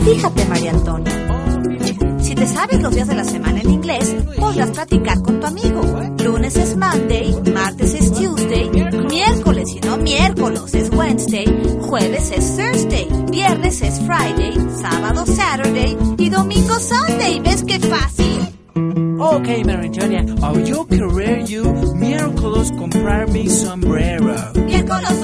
Fíjate, María Antonia, si te sabes los días de la semana en inglés, podrás platicar con tu amigo. Lunes es Monday, martes es Tuesday, miércoles y no miércoles es Wednesday, jueves es Thursday, viernes es Friday, sábado Saturday y domingo Sunday. ¿Ves qué fácil? Okay, María Antonia, yo querer you miércoles comprar mi sombrero. Miércoles